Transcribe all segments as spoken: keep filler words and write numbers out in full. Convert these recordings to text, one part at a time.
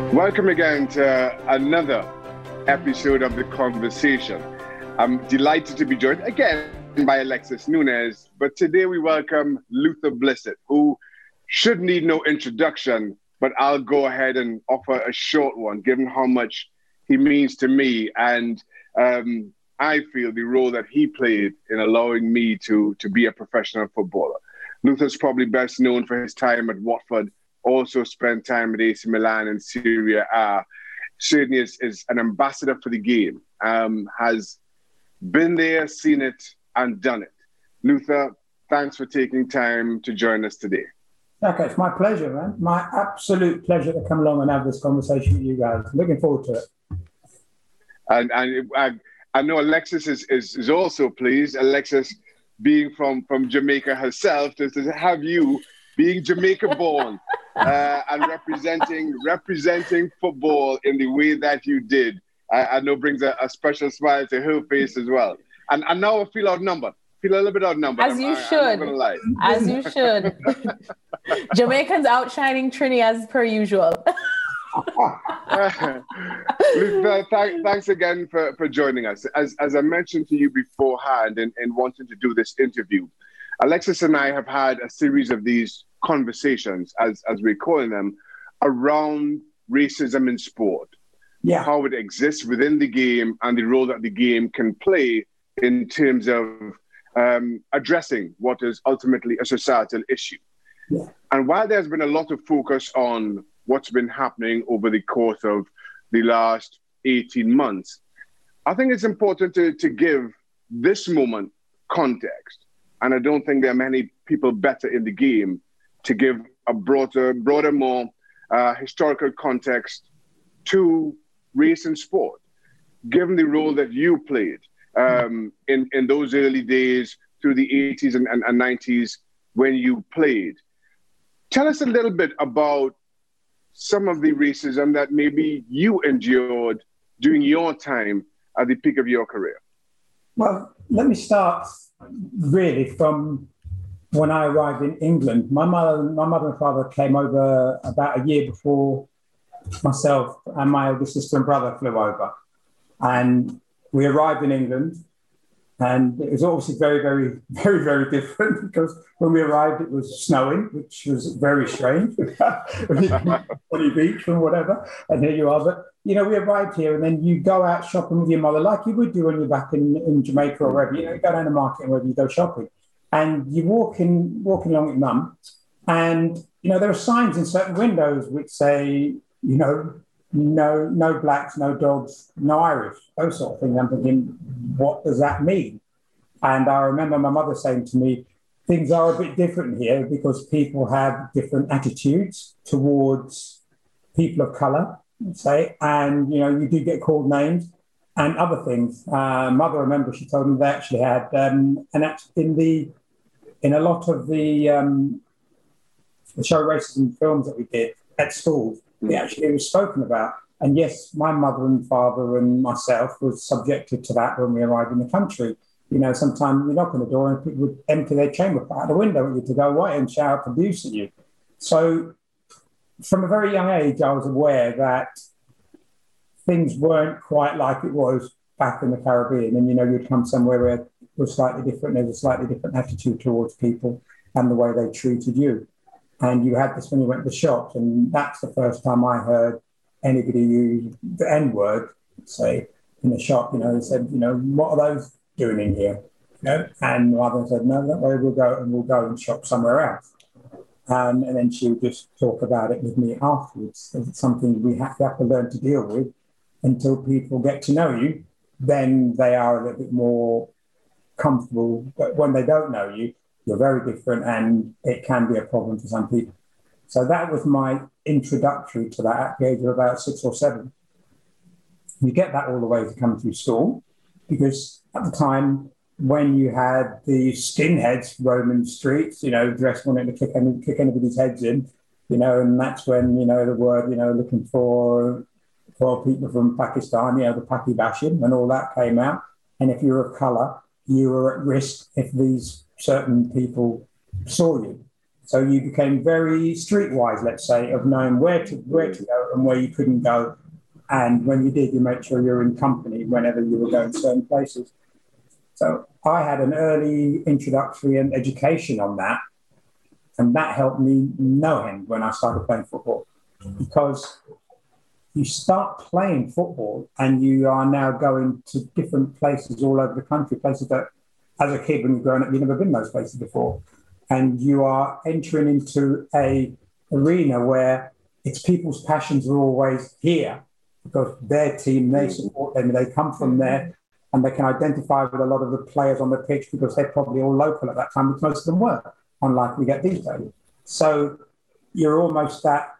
Welcome again to another episode of The Conversation. I'm delighted to be joined again by Alexis Nunez, but today we welcome Luther Blissett, who should need no introduction, but I'll go ahead and offer a short one, given how much he means to me, and um, I feel the role that he played in allowing me to, to be a professional footballer. Luther's probably best known for his time at Watford, also spent time at A C Milan and Serie A. Certainly is, is an ambassador for the game, um, has been there, seen it, and done it. Luther, thanks for taking time to join us today. Okay, it's my pleasure, man. My absolute pleasure to come along and have this conversation with you guys. Looking forward to it. And, and I, I know Alexis is, is, is also pleased. Alexis, being from, from Jamaica herself, to, to have you being Jamaica-born uh, and representing representing football in the way that you did, I, I know brings a, a special smile to her face as well. And, and now I feel outnumbered. Feel a little bit outnumbered. As I'm, you I, should. I'm not gonna lie. As you should. Jamaicans outshining Trini as per usual. uh, Luther, th- thanks again for, for joining us. As, as I mentioned to you beforehand in, in wanting to do this interview, Alexis and I have had a series of these conversations, as, as we're calling them, around racism in sport. Yeah. How it exists within the game and the role that the game can play in terms of um, addressing what is ultimately a societal issue. Yeah. And while there's been a lot of focus on what's been happening over the course of the last eighteen months, I think it's important to, to give this moment context. And I don't think there are many people better in the game to give a broader, broader more uh, historical context to race and sport, given the role that you played um, in, in those early days through the eighties and, and, and nineties when you played. Tell us a little bit about some of the racism that maybe you endured during your time at the peak of your career. Well, let me start really from when I arrived in England. My mother, my mother and father came over about a year before myself and my older sister and brother flew over. And we arrived in England, and it was obviously very, very, very, very different because when we arrived, it was snowing, which was very strange. Funny beach and whatever, and here you are. But, you know, we arrived here, and then you go out shopping with your mother like you would do when you're back in, in Jamaica or wherever. You know, you go down the market and wherever you go shopping. And you walk in, walking along with mum, and, you know, there are signs in certain windows which say, you know, no, no blacks, no dogs, no Irish, those sort of things. I'm thinking, what does that mean? And I remember my mother saying to me, things are a bit different here because people have different attitudes towards people of colour, let's say, and, you know, you do get called names and other things. Uh, mother, I remember she told me they actually had, um, and in the, in a lot of the, um, the show racism films that we did at school, it actually was spoken about. And yes, my mother and father and myself was subjected to that when we arrived in the country. You know, sometimes you knock on the door and people would empty their chamber out the window at you to go away and shout abuse at you. So from a very young age, I was aware that things weren't quite like it was back in the Caribbean. And, you know, you'd come somewhere where it was slightly different. There's a slightly different attitude towards people and the way they treated you. And you had this when you went to the shops, and that's the first time I heard anybody use the N-word, say, in the shop. You know, they said, you know, what are those doing in here? You know? And my mother said, no, that way we'll go and we'll go and shop somewhere else. Um, and then she would just talk about it with me afterwards. It's something we have to, have to learn to deal with until people get to know you. Then they are a little bit more comfortable. But when they don't know you, you're very different, and it can be a problem for some people. So that was my introductory to that at the age of about six or seven. You get that all the way to come through school, because at the time when you had the skinheads roaming streets, you know, dressed wanting to kick, any, kick anybody's heads in, you know, and that's when, you know, the word, you know, looking for, for people from Pakistan, you know, the Paki bashing and all that came out. And if you were of colour, you were at risk if these certain people saw you. So you became very streetwise, let's say, of knowing where to where to go and where you couldn't go. And when you did, you made sure you were in company whenever you were going to certain places. So I had an early introductory and education on that. And that helped me no end when I started playing football. Because you start playing football and you are now going to different places all over the country, places that as a kid when you're growing up, you've never been those places before. And you are entering into a arena where it's people's passions are always here because their team, they support them, they come from there and they can identify with a lot of the players on the pitch because they're probably all local at that time, which most of them were, unlike we get these days. So you're almost that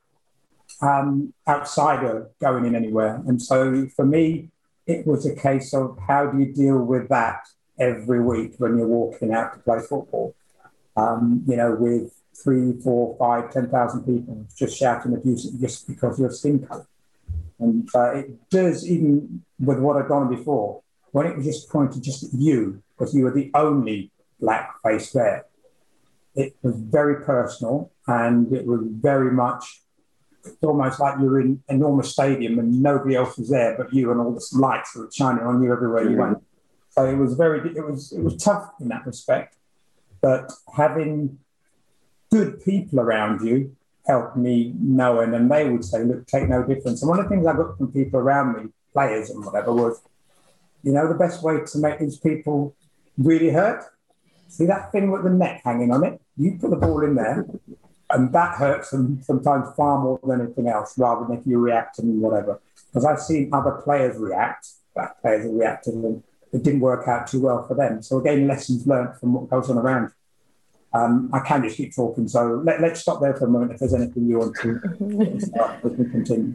um, outsider going in anywhere. And so for me, it was a case of how do you deal with that every week when you're walking out to play football? Um, you know, with three, four, five, ten thousand people just shouting abuse just because you're skin color. And uh, it does, even with what I'd done before, when it was just pointed just at you, because you were the only black face there, it was very personal and it was very much almost like you were in an enormous stadium and nobody else was there but you, and all the lights were shining on you everywhere you went. So it was very, it was, it was tough in that respect. But having good people around you helped me know, and then they would say, look, take no difference. And one of the things I got from people around me, players and whatever, was, you know, the best way to make these people really hurt? See that thing with the net hanging on it? You put the ball in there, and that hurts them sometimes far more than anything else, rather than if you react and whatever. Because I've seen other players react, black players have reacted, and it didn't work out too well for them. So again, lessons learned from what goes on around. Um, I can just keep talking, so let, let's stop there for a moment. If there's anything you want to start, we can continue.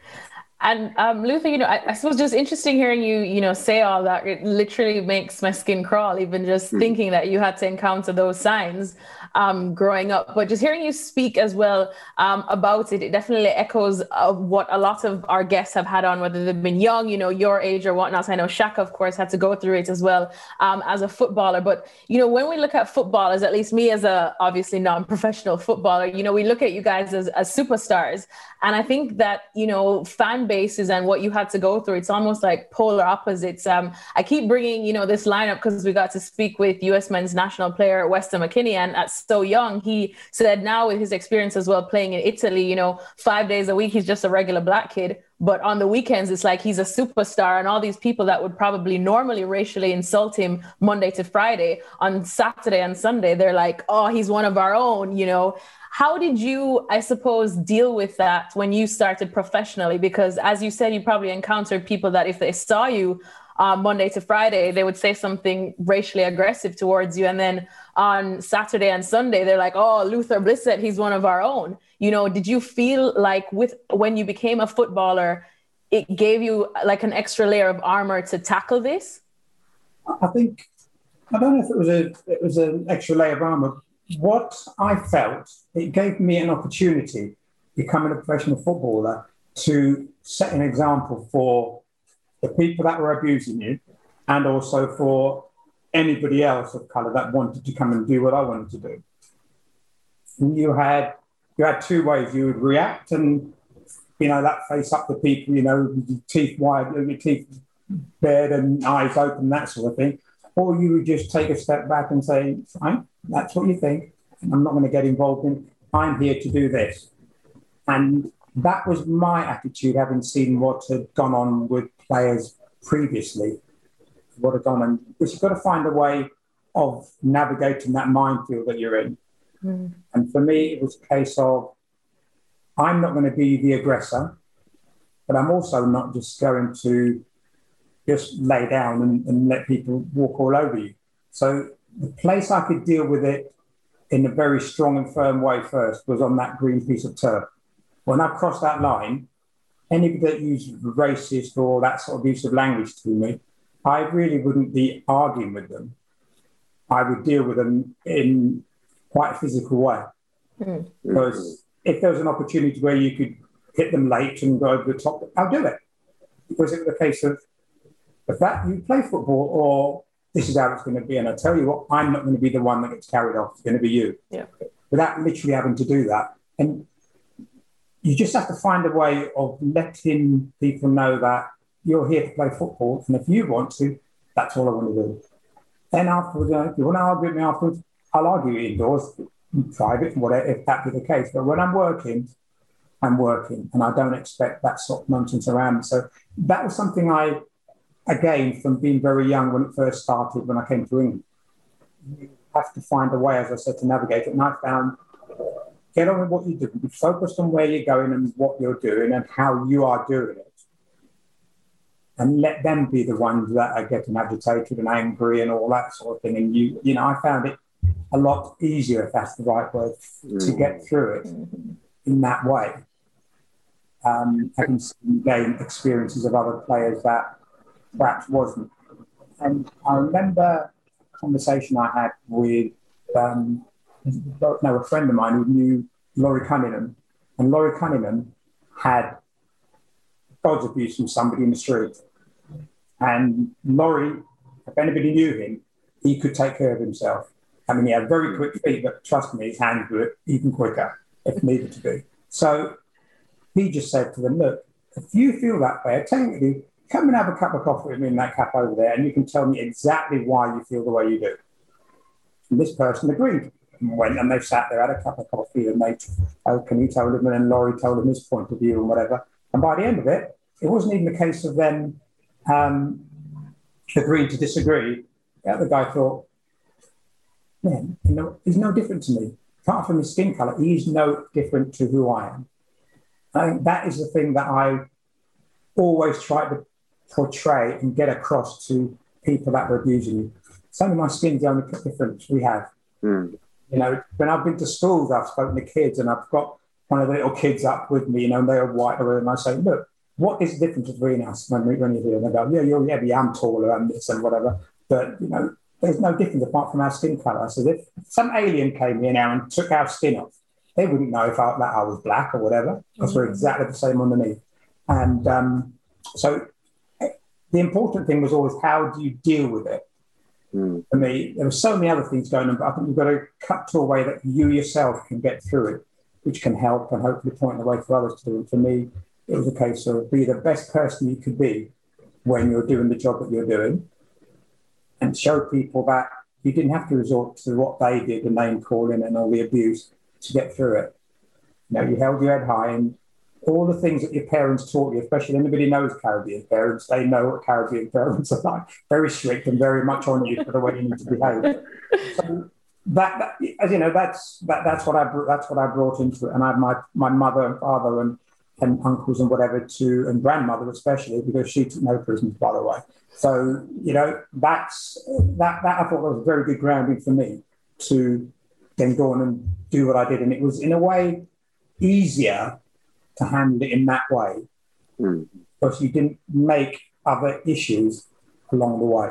And um, Luther, you know, I, I suppose just interesting hearing you, you know, say all that. It literally makes my skin crawl, even just mm. thinking that you had to encounter those signs um, growing up. But just hearing you speak as well um, about it, it definitely echoes of what a lot of our guests have had on, whether they've been young, you know, your age or whatnot. I know Shaka, of course, had to go through it as well um, as a footballer. But, you know, when we look at footballers, at least me as a obviously non-professional footballer, you know, we look at you guys as, as superstars. And I think that, you know, fan bases and what you had to go through, it's almost like polar opposites. Um, I keep bringing, you know, this lineup because we got to speak with U S men's national player Weston McKennie, and at so young, he said now with his experience as well playing in Italy, you know, five days a week, he's just a regular black kid. But on the weekends, it's like he's a superstar, and all these people that would probably normally racially insult him Monday to Friday, on Saturday and Sunday, they're like, oh, he's one of our own, you know. How did you, I suppose, deal with that when you started professionally? Because as you said, you probably encountered people that if they saw you uh, Monday to Friday, they would say something racially aggressive towards you. And then on Saturday and Sunday, they're like, oh, Luther Blissett, he's one of our own. You know, did you feel like with when you became a footballer, it gave you like an extra layer of armor to tackle this? I think, I don't know if it was a it was an extra layer of armor. What I felt, it gave me an opportunity, becoming a professional footballer, to set an example for the people that were abusing you and also for anybody else of colour that wanted to come and do what I wanted to do. And you had you had two ways. You would react and, you know, that face up to people, you know, with your teeth wide, your teeth bared and eyes open, that sort of thing. Or you would just take a step back and say, fine, that's what you think. I'm not going to get involved in it. I'm here to do this. And that was my attitude, having seen what had gone on with players previously, what had gone on. Because you've got to find a way of navigating that minefield that you're in. Mm. And for me, it was a case of, I'm not going to be the aggressor, but I'm also not just going to just lay down and, and let people walk all over you. So the place I could deal with it in a very strong and firm way first was on that green piece of turf. When I crossed that line, anybody that used racist or that sort of abusive language to me, I really wouldn't be arguing with them. I would deal with them in quite a physical way. Mm. Because if there was an opportunity where you could hit them late and go over the top, I'll do it. Because it was a case of, if that you play football, or this is how it's going to be, and I tell you what, I'm not going to be the one that gets carried off. It's going to be you. Yeah. without literally having to do that. And you just have to find a way of letting people know that you're here to play football, and if you want to, that's all I want to do. Then afterwards, you know, if you want to argue with me afterwards, I'll argue indoors, in private, whatever, if that be the case. But when I'm working, I'm working, and I don't expect that sort of nonsense around me. So that was something I, again, from being very young when it first started, when I came to England, you have to find a way, as I said, to navigate it. And I found, get on with what you do. Be focused on where you're going and what you're doing and how you are doing it. And let them be the ones that are getting agitated and angry and all that sort of thing. And you, you know, I found it a lot easier, if that's the right word, mm. to get through it in that way. Um, having gained experiences of other players that perhaps wasn't. And I remember a conversation I had with um, no, a friend of mine who knew Laurie Cunningham. And Laurie Cunningham had God's abuse from somebody in the street. And Laurie, if anybody knew him, he could take care of himself. I mean, he had very quick feet, but trust me, his hands were even quicker if needed to be. So he just said to them, look, if you feel that way, technically, come and have a cup of coffee with me in that cup over there, and you can tell me exactly why you feel the way you do. And this person agreed. And went and they sat there, had a cup of coffee, and they, oh, can you tell them? And then Laurie told them his point of view and whatever. And by the end of it, it wasn't even a case of them um, agreeing to disagree. The other guy thought, man, you know, he's no different to me. Apart from his skin colour, he's no different to who I am. I think that is the thing that I always try to portray and get across to people that are abusing you. It's only my skin's the only difference we have. Mm. You know, when I've been to schools, I've spoken to kids, and I've got one of the little kids up with me, you know, and they're white, and I say, look, what is the difference between us when, we, when you're here? And they go, yeah, you're, yeah, yeah, I'm taller and this and whatever. But, you know, there's no difference apart from our skin colour. So if some alien came here now and took our skin off, they wouldn't know if I, that I was black or whatever, because mm-hmm. we're exactly the same underneath. And um, so the important thing was always, how do you deal with it? Mm. For me, there were so many other things going on, but I think you've got to cut to a way that you yourself can get through it, which can help and hopefully point the way for others to do it. For me, it was a case of be the best person you could be when you're doing the job that you're doing, and show people that you didn't have to resort to what they did, the name calling and all the abuse, to get through it. You know, you held your head high, and all the things that your parents taught you, especially anybody knows Caribbean parents, they know what Caribbean parents are like, very strict and very much on you for the way you need to behave. So that, that as you know, that's that, that's what I that's what I brought into it. And I had my my mother and father and and uncles and whatever to, and grandmother especially, because she took no prisoners, by the way. So you know, that's that that I thought was a very good grounding for me to then go on and do what I did, and it was in a way easier to handle it in that way, mm. because you didn't make other issues along the way.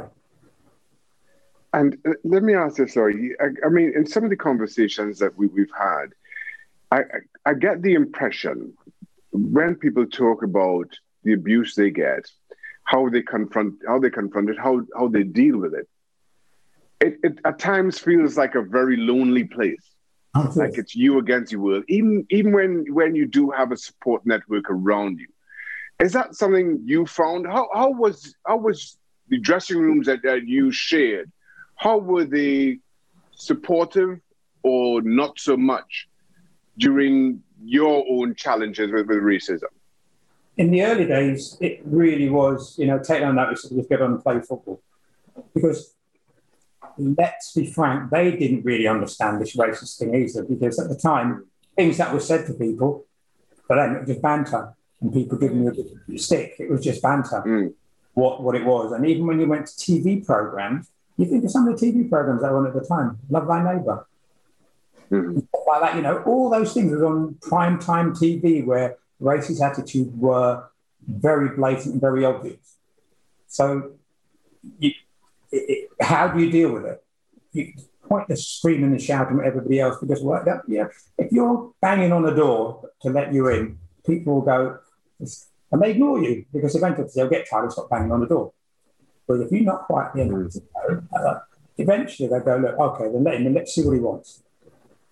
And uh, let me ask this, sorry. I, I mean, in some of the conversations that we, we've had, I, I, I get the impression when people talk about the abuse they get, how they confront, how they confront it, how how they deal with it, it, it at times feels like a very lonely place. Okay. Like it's you against the world, even even when when you do have a support network around you. Is that something you found? How how was how was the dressing rooms that, that you shared? How were they supportive or not so much during your own challenges with, with racism? In the early days, it really was, you know, take no notice and just get on and play football. Because let's be frank, they didn't really understand this racist thing either, because at the time, things that were said to people, for them, it was just banter. And people giving you a bit of a stick, it was just banter, mm. what, what it was. And even when you went to T V programs, you think of some of the T V programs that were on at the time, Love Thy Neighbour. Mm-hmm. Like that, you know, all those things were on prime time T V where racist attitudes were very blatant and very obvious. So you, it, it, how do you deal with it? You point the screaming and shouting at everybody else, because well, that, yeah, if you're banging on the door to let you in, people will go, and they ignore you, because eventually they'll get tired and stop banging on the door. But if you're not quite the end, uh, eventually they'll go, look, okay, then let him in, let's see what he wants.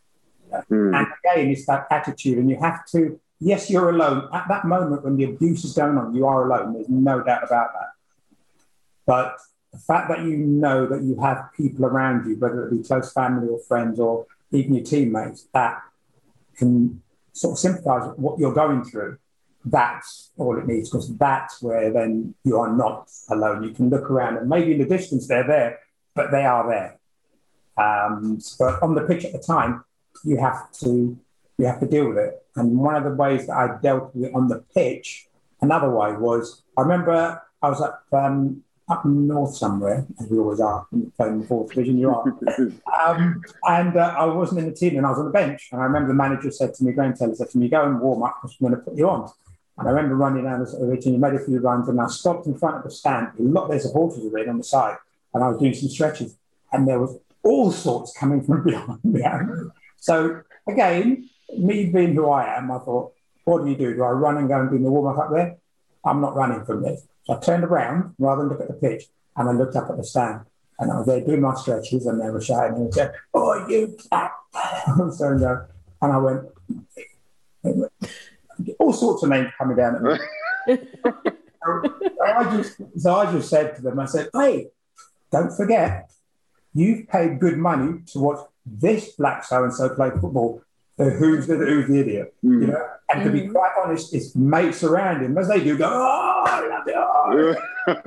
Mm. And again, it's that attitude, and you have to, yes, you're alone. At that moment when the abuse is going on, you are alone. There's no doubt about that. But the fact that you know that you have people around you, whether it be close family or friends or even your teammates, that can sort of sympathize with what you're going through, that's all it needs, because that's where then you are not alone. You can look around and maybe in the distance they're there, but they are there. Um, but on the pitch at the time, you have to you have to deal with it. And one of the ways that I dealt with it on the pitch, another way was, I remember I was up um, up north somewhere, as we always are, playing the fourth division, you are. um, and uh, I wasn't in the team and I was on the bench. And I remember the manager said to me, Graham Taylor said to me, go and warm up because I'm going to put you on. And I remember running down the ridge and he made a few runs and I stopped in front of the stand. A lot of their supporters were in on the side and I was doing some stretches and there was all sorts coming from behind me. So again, me being who I am, I thought, what do you do? Do I run and go and do the warm-up up there? I'm not running from this. So I turned around rather than look at the pitch and I looked up at the stand and I was there doing my stretches and they were shouting and they said, oh, you cat. so, and I went, all sorts of names coming down at me. so, I just, so I just said to them, I said, hey, don't forget, you've paid good money to watch this black so-and-so play football. So who's the, who's the idiot? Mm. You know? And to be quite honest, his mates around him, as they do, go, oh, I love it.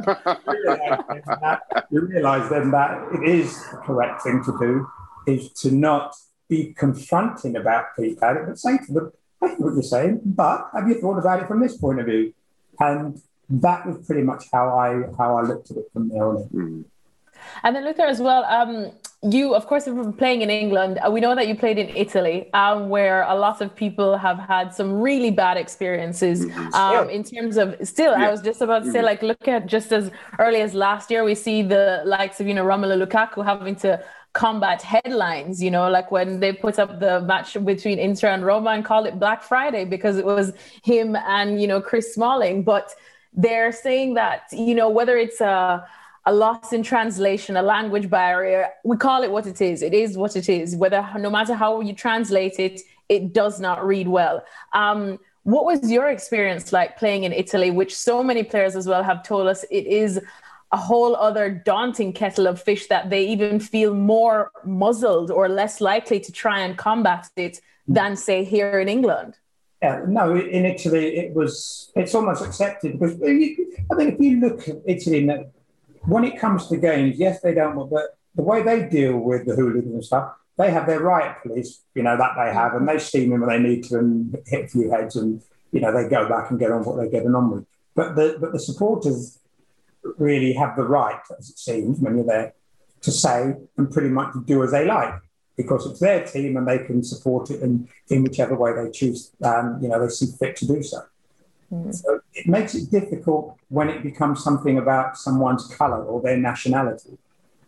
Oh. You realise then that it is the correct thing to do, is to not be confronting about people, but say to them, I know what you're saying, but have you thought about it from this point of view? And that was pretty much how I how I looked at it from there on. Mm. And then Luther as well, um, you, of course, have been playing in England. Uh, we know that you played in Italy, um, where a lot of people have had some really bad experiences mm-hmm. um, in terms of, still, yeah. I was just about to say, mm-hmm. like, look at just as early as last year, we see the likes of, you know, Romelu Lukaku having to combat headlines, you know, like when they put up the match between Inter and Roma and called it Black Friday because it was him and, you know, Chris Smalling. But they're saying that, you know, whether it's a, a loss in translation, a language barrier, we call it what it is. It is what it is. Whether, no matter how you translate it, it does not read well. Um, what was your experience like playing in Italy, which so many players as well have told us it is a whole other daunting kettle of fish, that they even feel more muzzled or less likely to try and combat it than, say, here in England? Yeah, no, in Italy, it was, it's almost accepted because I think if you look at Italy, when it comes to games, yes, they don't, but the way they deal with the hooligans and stuff, they have their riot police, you know, that they have, and they steam them when they need to and hit a few heads and, you know, they go back and get on what they're getting on with. But the, but the supporters really have the right, as it seems, when you're there, to say and pretty much do as they like, because it's their team and they can support it in, in whichever way they choose, um, you know, they see fit to do so. Mm. So it makes it difficult when it becomes something about someone's colour or their nationality,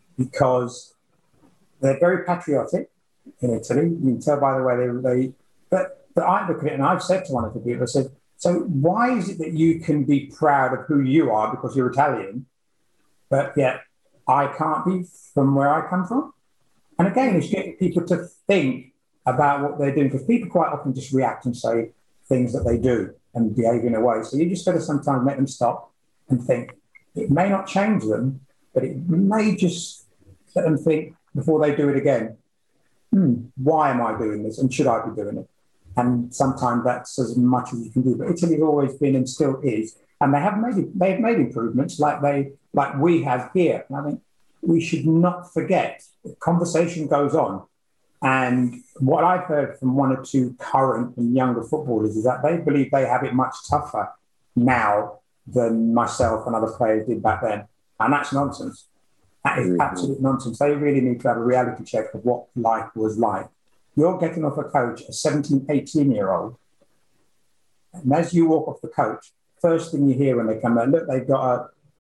because they're very patriotic in Italy. You can tell by the way they, they but, but I look at it and I've said to one of the people, I said, so why is it that you can be proud of who you are because you're Italian, but yet I can't be from where I come from? And again, it's getting people to think about what they're doing, because people quite often just react and say things that they do and behave in a way. So you just got to sometimes let them stop and think. It may not change them, but it may just let them think before they do it again. Hmm, why am I doing this? And should I be doing it? And sometimes that's as much as you can do. But Italy's always been and still is, and they have made they have made improvements like they like we have here. And I think we should not forget the conversation goes on. And what I've heard from one or two current and younger footballers is that they believe they have it much tougher now than myself and other players did back then. And that's nonsense. That is mm-hmm. absolute nonsense. They really need to have a reality check of what life was like. You're getting off a coach, a seventeen, eighteen-year-old, and as you walk off the coach, first thing you hear when they come out, look, they've got a...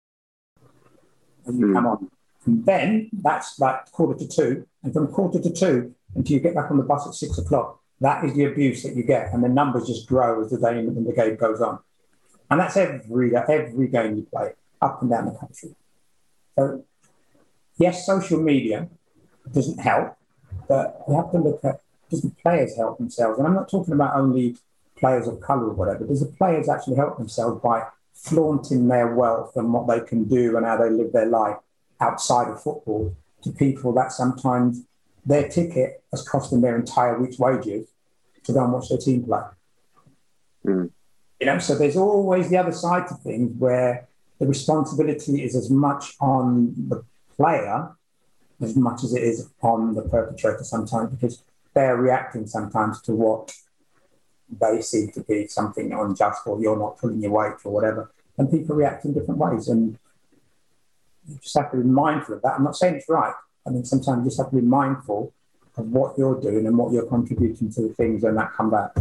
And you mm. come on. And then that's like quarter to two, and from quarter to two until you get back on the bus at six o'clock, that is the abuse that you get, and the numbers just grow as the day and the game goes on. And that's every, every game you play, up and down the country. So, yes, social media doesn't help, but you have to look at does the players help themselves? And I'm not talking about only players of colour or whatever. Does the players actually help themselves by flaunting their wealth and what they can do and how they live their life outside of football to people that sometimes their ticket has cost them their entire week's wages to go and watch their team play? Mm. You know, so there's always the other side to things where the responsibility is as much on the player as much as it is on the perpetrator sometimes, because they're reacting sometimes to what they see to be something unjust, or you're not pulling your weight or whatever. And people react in different ways. And you just have to be mindful of that. I'm not saying it's right. I mean, sometimes you just have to be mindful of what you're doing and what you're contributing to the things and that come back.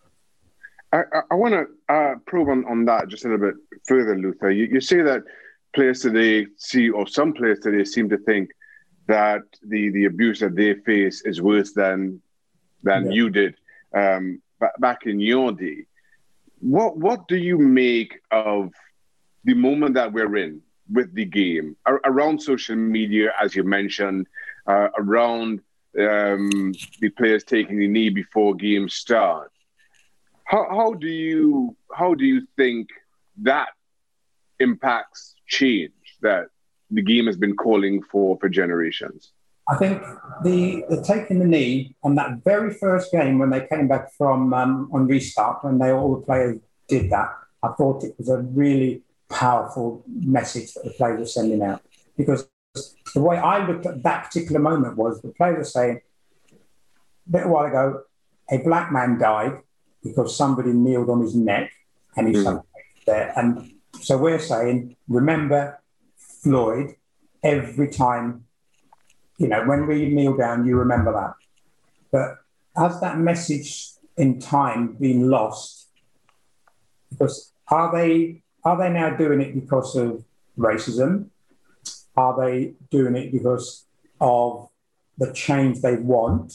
I, I, I want to uh, probe on, on that just a little bit further, Luther. You, you say that players today see, or some players today seem to think that the, the abuse that they face is worse than than yeah. you did um, b- back in your day. What what do you make of the moment that we're in with the game, Ar- around social media, as you mentioned, uh, around um, the players taking the knee before games start? How how do you how do you think that impacts change that the game has been calling for for generations? I think the, the taking the knee on that very first game when they came back from um, on restart, when they all the players did that, I thought it was a really powerful message that the players were sending out. Because the way I looked at that particular moment was the players were saying, a little while ago, a black man died because somebody kneeled on his neck and he's mm. there. And so we're saying, remember Floyd every time. You know, when we kneel down, you remember that. But has that message in time been lost? Because are they are they now doing it because of racism? Are they doing it because of the change they want?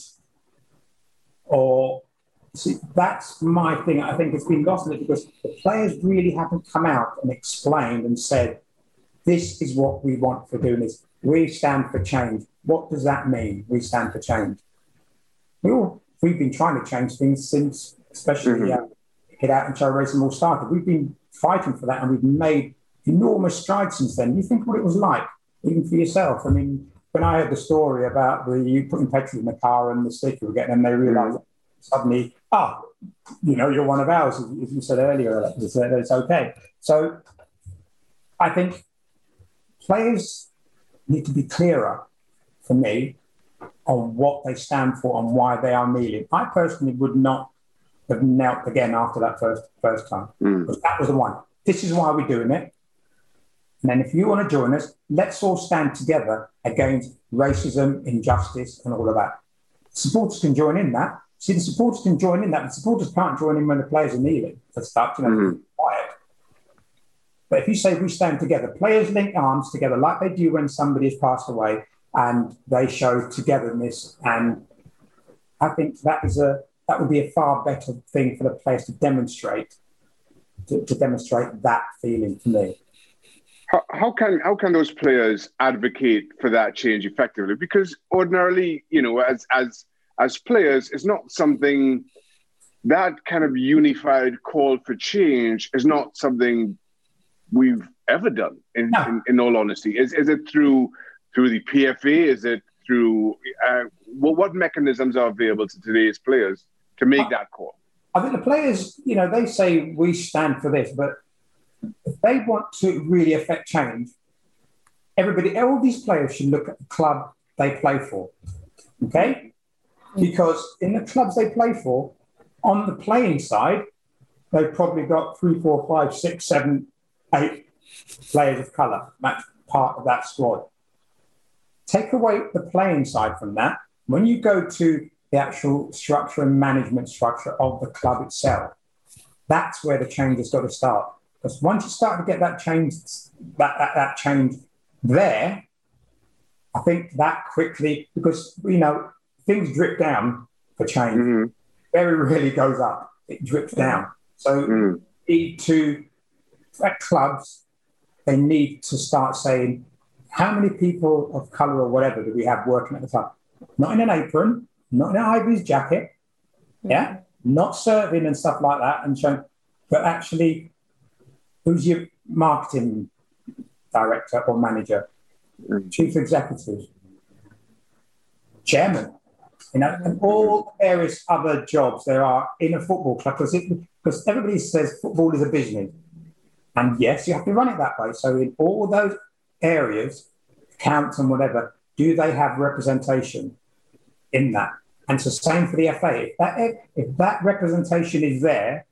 Or see, that's my thing. I think it's been lost in it because the players really haven't come out and explained and said, this is what we want for doing this. We stand for change. What does that mean? We stand for change. We all, we've been trying to change things since, especially mm-hmm. uh, Get Out and Show Racism all started. We've been fighting for that and we've made enormous strides since then. You think what it was like, even for yourself. I mean, when I heard the story about the you putting petrol in the car and the stick you were getting, and they realised mm-hmm. suddenly, ah, oh, you know, you're one of ours, as you said earlier, it's, uh, it's okay. So I think players need to be clearer for me on what they stand for and why they are kneeling. I personally would not have knelt again after that first first time. Mm. Because that was the one. This is why we're doing it. And then if you want to join us, let's all stand together against racism, injustice, and all of that. Supporters can join in that. See, the supporters can join in that. The supporters can't join in when the players are kneeling for stuff, you know, mm. quiet. But if you say we stand together, players link arms together like they do when somebody has passed away, and they show togetherness. And I think that is a that would be a far better thing for the players to demonstrate, to, to demonstrate that feeling to me. How, how can how can those players advocate for that change effectively? Because ordinarily, you know, as as as players, it's not something that kind of unified call for change is not something we've ever done. In no. in, in all honesty, is is it through through the P F A? Is it through uh, well, what mechanisms are available to today's players to make I, that call? I think the players, you know, they say we stand for this, but if they want to really affect change, everybody, all these players should look at the club they play for, okay? Because in the clubs they play for, on the playing side, they've probably got three, four, five, six, seven, eight players of colour. That's part of that squad. Take away the playing side from that. When you go to the actual structure and management structure of the club itself, that's where the change has got to start. Because once you start to get that change, that, that, that change there, I think that quickly, because, you know, things drip down for change. Mm-hmm. Very rarely goes up. It drips down. So mm. need to, at clubs, they need to start saying, how many people of colour or whatever do we have working at the club? Not in an apron, not in an Ivy's jacket, yeah, not serving and stuff like that, and showing, but actually, who's your marketing director or manager, chief executive, chairman, you know, and all various other jobs there are in a football club, because it, because everybody says football is a business. And yes, you have to run it that way. So in all those areas, accounts and whatever, do they have representation in that? And it's the same for the F A. If that, if that representation is there,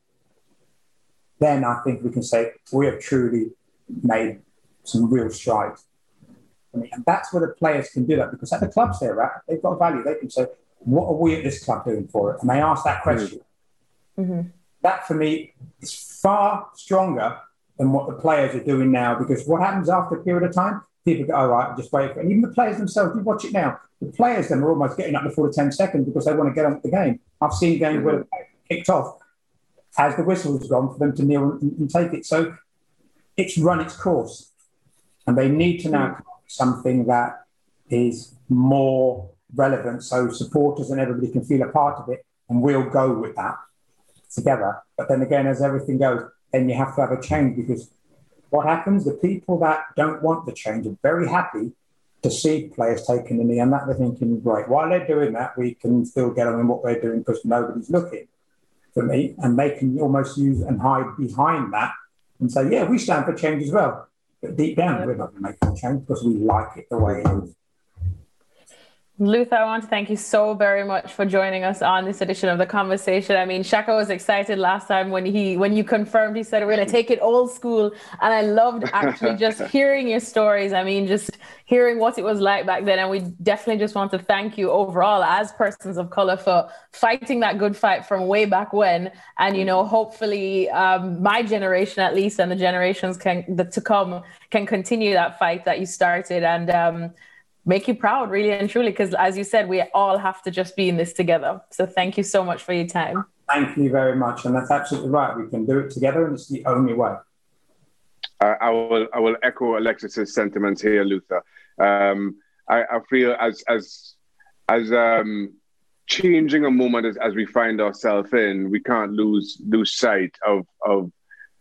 then I think we can say we have truly made some real strides. I mean, and that's where the players can do that, because at the clubs they're at, they've got value. They can say, what are we at this club doing for it? And they ask that question. Mm-hmm. That, for me, is far stronger than what the players are doing now, because what happens after a period of time, people go, all right, just wait for it. And even the players themselves, you watch it now, the players then are almost getting up before the ten seconds because they want to get on with the game. I've seen games mm-hmm. where the player kicked off as the whistle's gone for them to kneel and, and take it. So it's run its course. And they need to now come up with something that is more relevant so supporters and everybody can feel a part of it, and we'll go with that together. But then again, as everything goes, then you have to have a change, because what happens, the people that don't want the change are very happy to see players taking the knee, and that they're thinking, right, while they're doing that, we can still get on in what they're doing because nobody's looking for me, and they can almost use and hide behind that and say, yeah, we stand for change as well. But deep down, we're not going to make that change because we like it the way it is. Luther, I want to thank you so very much for joining us on this edition of The Conversation. I mean, Shaka was excited last time when he when you confirmed, he said, we're going to take it old school. And I loved actually just hearing your stories. I mean, just hearing what it was like back then. And we definitely just want to thank you overall as persons of color for fighting that good fight from way back when. And, you know, hopefully um, my generation, at least, and the generations can that to come can continue that fight that you started. And um make you proud, really and truly, because as you said, we all have to just be in this together. So thank you so much for your time. Thank you very much. And that's absolutely right. We can do it together, and it's the only way. Uh, I will I will echo Alexis's sentiments here, Luther. Um, I, I feel as as as um, changing a moment as, as we find ourselves in, we can't lose lose sight of of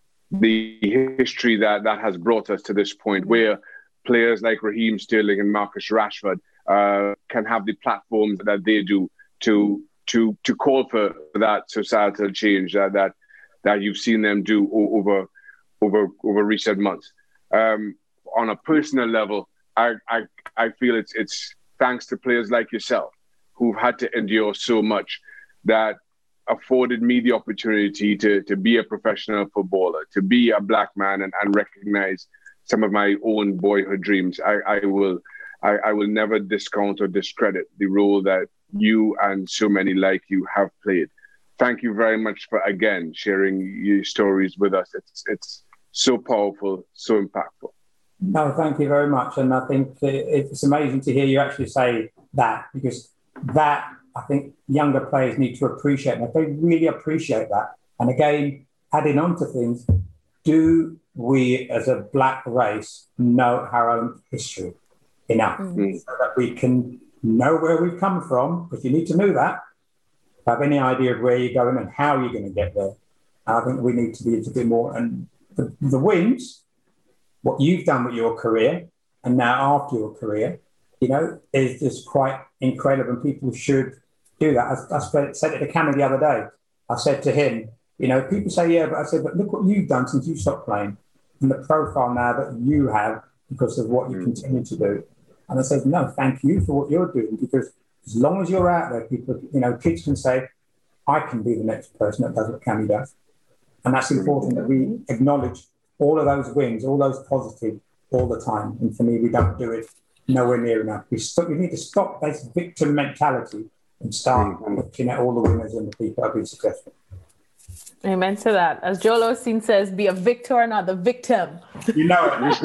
the history that, that has brought us to this point, where players like Raheem Sterling and Marcus Rashford uh, can have the platforms that they do to to to call for that societal change that that, that you've seen them do over over over recent months. Um, on a personal level, I, I I feel it's it's thanks to players like yourself who've had to endure so much that afforded me the opportunity to to be a professional footballer, to be a black man, and, and recognize some of my own boyhood dreams. I, I will I, I will never discount or discredit the role that you and so many like you have played. Thank you very much for, again, sharing your stories with us. It's it's so powerful, so impactful. No, thank you very much. And I think it's amazing to hear you actually say that, because that, I think yonger players need to appreciate. And if they really appreciate that, and again, adding on to things, do we as a black race know our own history enough mm-hmm. so that we can know where we've come from? Because you need to know that, have any idea of where you're going and how you're going to get there. And I think we need to be a bit more. And the, the wins, what you've done with your career, and now after your career, you know, is just quite incredible. And people should do that. I, I said it to Cameron the other day. I said to him, you know, people say, yeah, but I said, but look what you've done since you stopped playing, and the profile now that you have because of what you mm. continue to do. And I said, no, thank you for what you're doing, because as long as you're out there, people, you know, kids can say, I can be the next person that does what Cammy does. And that's important that we acknowledge all of those wins, all those positive all the time. And for me, we don't do it nowhere near enough. We, st- we need to stop this victim mentality and start mm. looking at all the winners and the people that have been successful. Amen to that. As Joel Osteen says, be a victor, not the victim. You know it.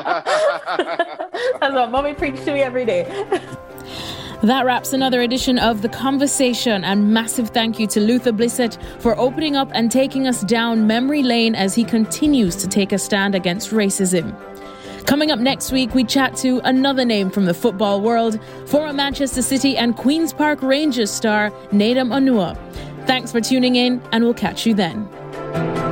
That's what mommy preaches to me every day. That wraps another edition of The Conversation, and massive thank you to Luther Blissett for opening up and taking us down memory lane as he continues to take a stand against racism. Coming up next week, we chat to another name from the football world, former Manchester City and Queen's Park Rangers star Nedum Onuoha. Thanks for tuning in, and we'll catch you then.